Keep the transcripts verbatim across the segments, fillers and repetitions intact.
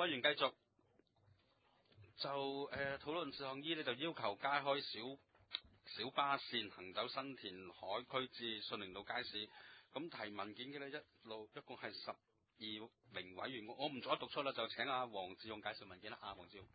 委員繼續就誒、呃、討論事項 E 呢，就要求加開小小巴線行走新田海區至順寧道街市。咁提文件嘅呢，一路一共係十二名委員，我唔再讀出啦，就請阿黃志勇介紹文件啦。阿黃志勇。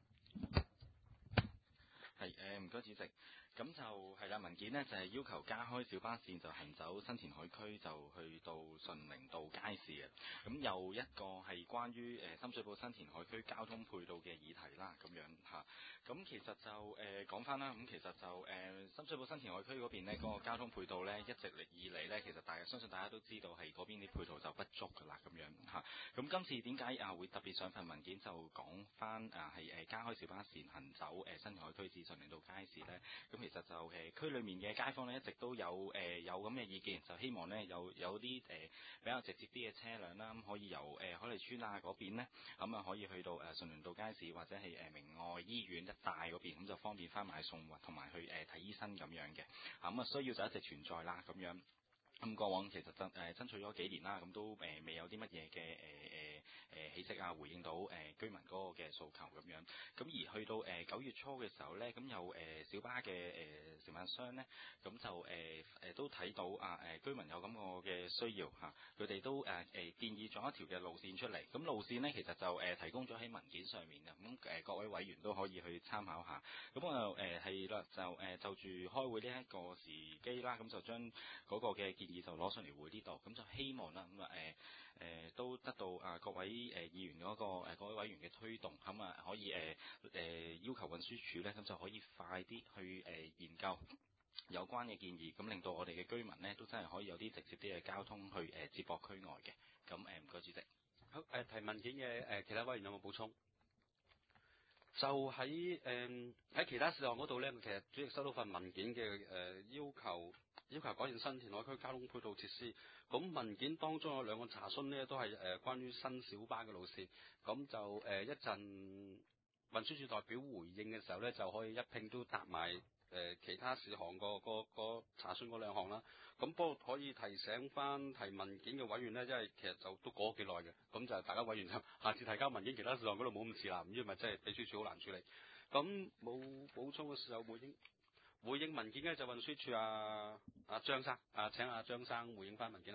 係誒，唔該主席。咁就係啦，文件呢就係、是、要求加開小巴線，就行走新田海區，就去到順寧道街市嘅。咁又一個係關於誒、呃、深水埗新田海區交通配套嘅議題啦，咁樣嚇。咁、啊、其實就誒講翻啦，咁、呃、其實就誒、呃、深水埗新田海區嗰邊呢，嗰、那個交通配套呢，一直嚟以嚟呢，其實大家相信大家都知道係嗰邊啲配套就不足㗎啦，咁樣嚇。咁、啊、今次點解啊會特別上份文件就講翻啊係誒加開小巴線行走誒、呃、新田海區至順寧道街市呢？咁其實就誒、呃、區裏面嘅街坊咧，一直都有誒、呃、有咁嘅意見，就希望咧有有啲誒、呃、比較直接啲嘅車輛啦，咁可以由誒、呃、海利村啊嗰邊咧，咁啊可以去到誒順寧道街市或者係誒、呃、明愛醫院一帶嗰邊，咁就方便翻買餸同埋去誒睇、呃、醫生咁樣嘅。咁啊需要就一直存在啦，咁樣。咁過往其實爭誒爭取咗幾年啦，咁都誒、呃、未有啲乜嘢嘅誒誒誒起色啊，回應到誒、呃、居民嗰個嘅訴求咁樣。咁而去到誒九、呃、月初嘅時候咧，咁有誒、呃、小巴嘅誒、呃、承辦商咧，咁就誒誒、呃、都睇到啊誒、呃、居民有咁個嘅需要嚇，佢、啊、哋都誒誒、呃、建議咗一條嘅路線出嚟。咁路線咧其實就誒、呃、提供咗喺文件上面嘅，咁誒、呃、各位委員都可以去參考下。咁我誒係啦，就誒、呃、就住開會呢一個時機啦，咁就將嗰個嘅建議就攞上嚟會呢度，咁就希望啦，咁啊誒誒都得到啊各位誒、呃、議員嗰、那個、呃、各位委員嘅推動，咁啊可以誒誒、呃呃、要求運輸署咧，咁就可以快啲去誒、呃、研究有關嘅建議，咁令到我哋嘅居民咧都真係可以有啲直接啲嘅交通去誒、呃、接駁區外嘅。咁誒唔該主席。 好誒、呃、提文件嘅誒、呃、其他委員有冇補充？就喺誒喺其他事項嗰度咧，其實主席收到份文件嘅誒、呃、要求，要求改善新田海區交通配套設施。咁文件當中有兩個查詢呢，都係誒、呃、關於新小巴嘅路線。咁就誒、呃、一陣運輸署代表回應嘅時候咧，就可以一併都答埋誒、呃、其他事項個個個查詢嗰兩項啦。咁不過可以提醒翻提文件嘅委員咧，因為其實就都過咗幾耐嘅，咁就大家委員就下次提交文件其他事項嗰度冇咁遲啦，唔知咪真係秘書處好難處理。咁冇補充嘅時候回應回應文件嘅就運輸署啊啊張生啊，請阿、啊、張生回應翻文件啦。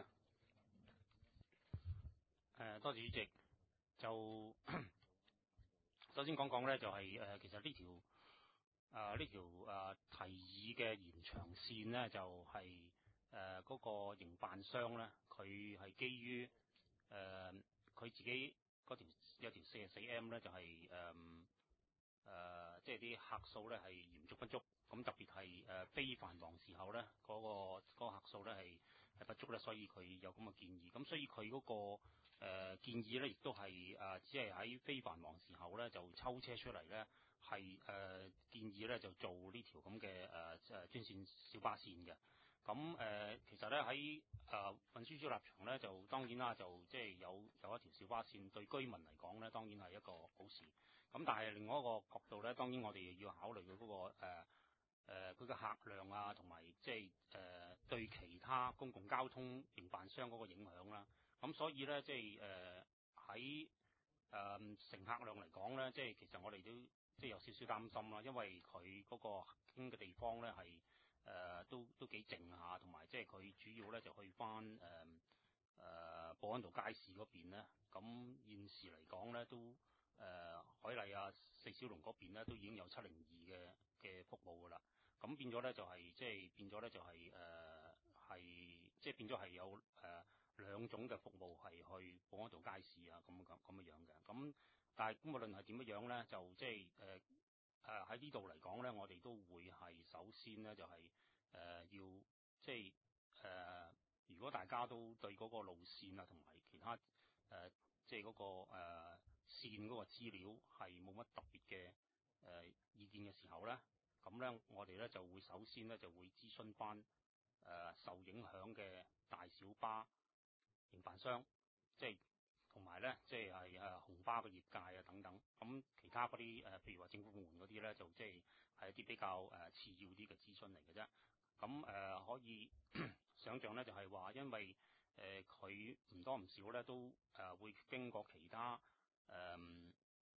誒、呃，多謝主席。就首先講講咧，就係、是、誒、呃，其實呢條誒呢條誒提議嘅延長線咧，就係誒嗰個營辦商咧，佢係基於誒佢自己嗰條有條四十四 M 咧，就係誒誒即係啲客數咧係嚴重不足，咁特別係誒、呃、非繁忙時候咧，嗰、那個嗰、那個客數咧係係不足咧，所以佢有咁嘅建議。咁所以佢嗰、那個誒、呃、建議咧，亦都係誒、呃，只係喺非繁忙時候咧，就抽車出嚟咧，係誒、呃、建議咧就做呢條咁嘅誒誒專線小巴線嘅。咁誒、呃，其實咧喺誒運輸署立場咧，就當然啦，就即係有有一條小巴線對居民嚟講咧，當然係一個好事。咁但係另外一個角度咧，當然我哋要考慮佢嗰個誒誒佢嘅客量啊，同埋即係誒對其他公共交通營辦商嗰個影響啦。咁所以咧，即係誒喺誒乘客量嚟講咧，即係其實我哋都即係有少少擔心啦，因為佢嗰個經嘅地方咧係誒都都幾靜下，同埋即係佢主要咧就去翻誒誒保安道街市嗰邊咧。咁現時嚟講咧，都誒、呃、海麗啊、四小龍嗰邊咧都已經有七零二嘅嘅服務噶啦。咁變咗咧就係即係變咗咧就係誒係即係變咗係有誒。呃兩種嘅服務係去保安道街市啊，咁咁咁樣樣嘅。咁但係咁無論係點樣樣咧，就即係誒誒喺呢度嚟講咧，我哋都會係首先咧就係、是、誒、呃、要即係誒，如果大家都對嗰個路線啊同埋其他誒、呃、即係嗰、那個誒、呃、線嗰個資料係冇乜特別嘅誒意見嘅時候咧，咁咧我哋咧就會首先咧就會諮詢翻誒受影響嘅大小巴營辦商，即係同埋咧，即係係誒紅巴嘅業界啊等等。咁其他嗰啲誒，譬如話政府部門嗰啲咧，就即係係一啲比較誒、呃、次要啲嘅諮詢嚟嘅啫。咁誒、呃、可以想像咧，就係、是、話因為誒佢唔多唔少咧，都誒、呃、會經過其他誒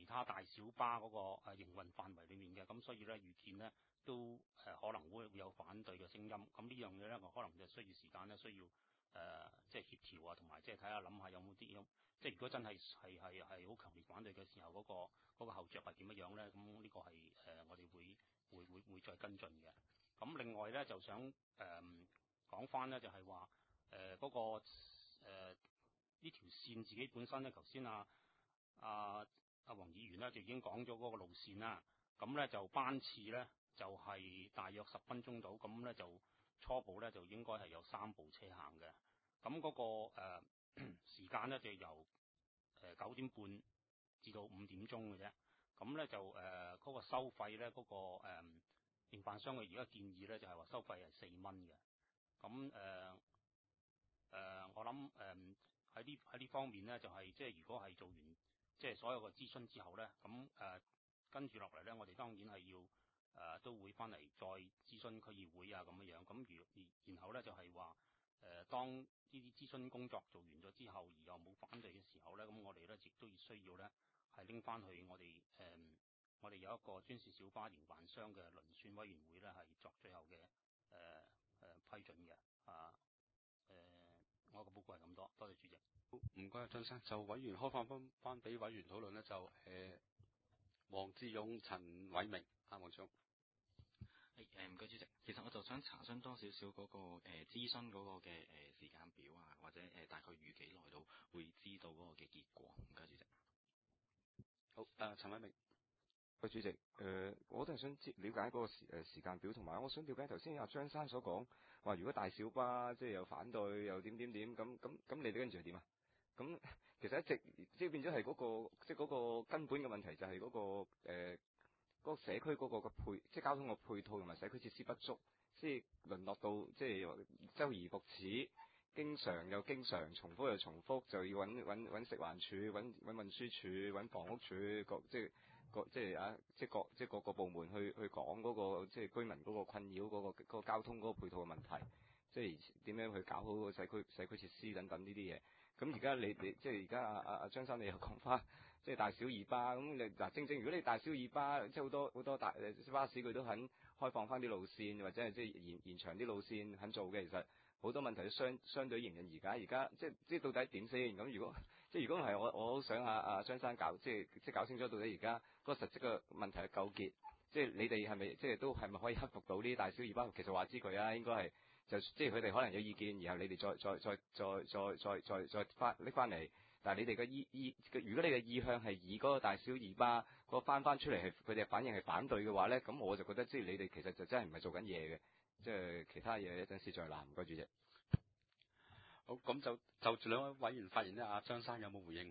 他大小巴嗰個誒營運範圍裡面嘅，咁所以咧預見咧都誒可能會會有反對嘅聲音。咁呢樣嘢咧，我可能就需要時間咧，需要誒、呃、即係協調啊，同埋即係睇下諗下有冇啲咁。即係如果真係係係係好強烈反對嘅時候，嗰、嗰個嗰、嗰個後著係點樣樣咧？咁呢個係誒、呃、我哋會會會會再跟進嘅。咁另外咧就想誒講翻咧，就係話誒嗰個誒呢、呃、條線自己本身咧，頭先啊啊阿黃議員咧就已經講咗嗰個路線啦。咁咧就班次咧就係、是、大約十分鐘到，咁咧就初步咧就應該係有三部車行嘅。咁嗰、嗰個誒、呃、時間咧就由誒九點半至到五點鐘嘅啫。咁咧就誒嗰、呃嗰個收費咧嗰、嗰個誒、呃、營辦商嘅而家建議咧就係、是、話收費係四蚊嘅。咁誒誒我諗誒喺呢喺呢方面咧就係、是、即係如果係做完即係所有嘅諮詢之後咧，咁誒、呃、跟住落嚟咧，我哋當然係要誒、呃、都會翻嚟再諮詢區議會啊咁樣樣。咁如然後咧就係話誒當呢啲諮詢工作做完咗之後，而又冇反對嘅時候咧，咁我哋咧亦都要需要咧係拎翻去我哋誒、呃、我哋有一個專線小巴營辦商嘅遴選委員會咧係作最後嘅誒誒批准嘅啊誒、呃，我個報告係咁多，多謝主席。 唔該，張生。就委員開放翻翻俾委員討論咧，就誒黃志勇、陳偉明啊，黃總。 係誒，唔該主席。其實我就想查詢多少少嗰個誒諮詢嗰個嘅誒時間表啊，或者誒大概預幾耐到會知道嗰個嘅結果。唔該主席。 好，誒、呃、陳偉明。 喂，主席，誒、呃，我都係想知了解嗰個時誒時間表，同埋我想了解頭先阿張生所講話，如果大小巴即係又反對又點點點咁咁咁，你哋跟住係點啊？咁其實一直即係變咗係嗰個即係嗰個根本嘅問題就係嗰、嗰個誒、呃嗰個社區嗰個嘅配即係交通嘅配套同埋社區設施不足，即係淪落到即係周而復始，經常又經常重複又重複，就要揾揾揾食環署、揾揾運輸署、揾房屋署各即係。個即係啊，即係各即係各個部門去去講嗰個即係居民嗰個困擾嗰個嗰個交通嗰個配套嘅問題，即係點樣去搞好個社區社區設施等等呢啲嘢。咁而家你你即係而家阿阿阿張生你又講翻，即係大小二巴咁你嗱正正如果你大小二巴即係好多好多大巴士佢都肯開放翻啲路線或者係即係延延長啲路線肯做嘅，其實好多問題都相相對迎刃而解。而家即係即係到底點先？咁如果即係如果唔係我我好想阿阿張生搞即係即係搞清楚到底而家嗰個實質嘅問題嘅糾結，即係你哋係咪即係都係咪可以克服到呢啲大小二巴？其實話知佢啊，應該係就即係佢哋可能有意見，然後你哋再再再再再再再再翻拎翻嚟。但係你哋嘅意意，如果你嘅意向係以嗰個大小二巴嗰個翻翻出嚟係佢哋反應係反對嘅話咧，咁我就覺得即係你哋其實就真係唔係做緊嘢嘅，即係其他嘢一陣時再鬧。唔該主席。 好，咁就就住兩位委員發言咧，阿張生有冇回應？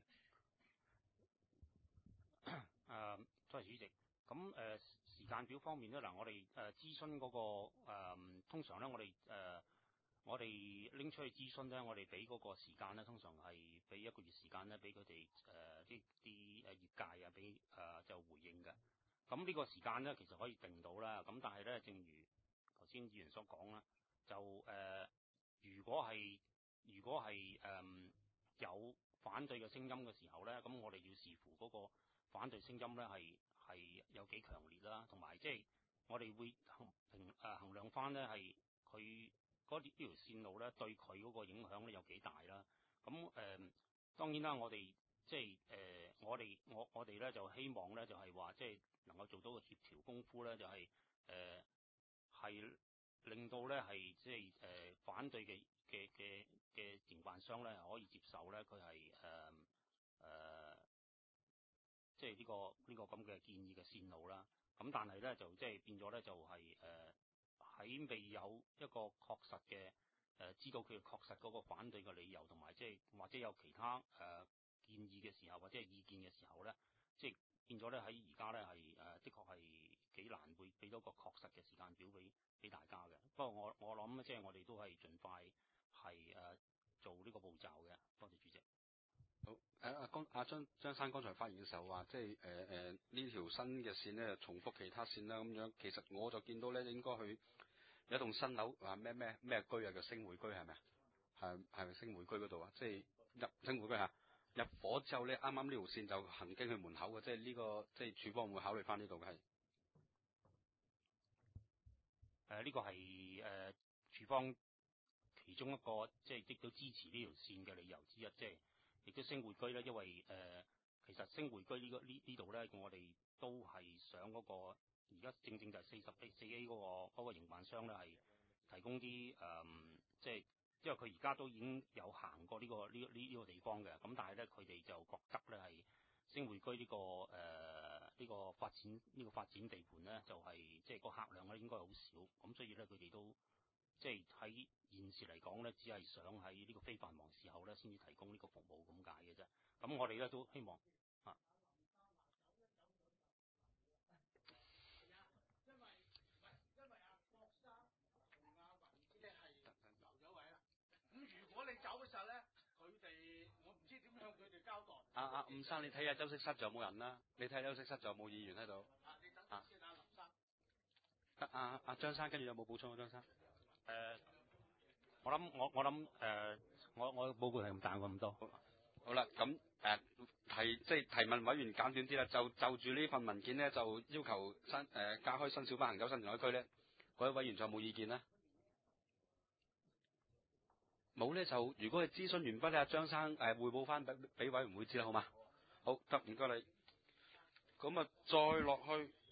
誒、呃，多謝主席。咁誒、呃、時間表方面咧，嗱、呃、我哋誒諮詢嗰個、呃、通常咧我哋誒、呃、我哋拎出去諮詢咧，我哋俾嗰個時間咧，通常係俾一個月時間咧，俾佢哋誒啲啲誒業界啊，俾誒、呃、就回應嘅。咁呢個時間咧，其實可以定到啦。咁但係咧，正如頭先議員所講啦，就誒、呃、如果係如果係誒、呃、有反對嘅聲音嘅時候咧，咁我哋要視乎嗰個反對聲音咧係係有幾強烈啦，同埋即係我哋會衡評誒衡量翻咧係佢嗰呢條線路咧對佢嗰個影響咧有幾大啦。咁誒、呃、當然啦，我哋即係誒我哋我我哋咧就希望咧就係話即係能夠做到個協調功夫咧，就係誒係令到咧係即係誒反對嘅嘅嘅嘅營辦商咧可以接受咧，佢係誒誒即係呢個呢個咁嘅建議嘅線路啦。咁但係咧就即係變咗咧就係誒喺未有一個確實嘅誒、呃、知道佢確實嗰個反對嘅理由，同埋即係或者有其他誒、呃、建議嘅時候，或者係意見嘅時候咧，即係變咗咧喺而家咧係誒的確係幾難會俾到個確實嘅時間表俾俾大家嘅。不過我我諗即係我哋都係盡快係誒、呃、做呢個步驟嘅。多謝主席。 好，誒阿江阿張張生剛才發言嘅時候話，即係誒誒呢條新嘅線咧，重複其他線啦咁樣。其實我就見到咧，應該去有一棟新樓，話咩咩咩居啊，叫星匯居係咪啊？係係咪星匯居嗰度啊？即係入星匯居嚇， 入伙之後咧，啱啱呢條線就行經去門口嘅，即係呢、這個即係署方會唔會考慮翻呢度嘅係？ 誒、呃，呢、這個係誒、呃、署方其中一個即係亦都支持呢條線嘅理由之一，即係亦都星匯居咧，因為誒、呃、其實星匯居、這個、呢個呢呢度咧，我哋都係想嗰、那個而家正正就係四十 A 四 A 嗰、那個嗰、那個營辦商咧係提供啲誒、呃、即係。因為佢而家都已經有行過呢、這個呢呢呢個地方嘅，咁但係咧佢哋就覺得咧係星匯居呢、這個誒呢、呃這個發展呢、這個發展地盤咧就係、是、即係個客量咧應該好少，咁所以咧佢哋都即係喺現時嚟講咧，只係想喺呢個非繁忙時候咧先至提供呢個服務咁解嘅啫。咁我哋咧都希望啊。 阿阿伍生，你睇下休息室仲有冇人啦？你睇下休息室仲有冇議員喺度？啊，得阿阿張生，跟住有冇補充啊？張生，誒、 呃，我諗我我諗誒、呃，我我報告係咁大咁多。 好，好啦，咁誒、呃、提即係提問委員簡短啲啦，就就住呢份文件咧，就要求新誒、呃、加開新小巴行走新田海區咧，嗰位委員仲有冇意見呢？冇咧就，如果係諮詢完畢咧，阿張生誒匯報翻俾俾委員會知啦，好嘛？好，得，唔該你。咁啊，再落去。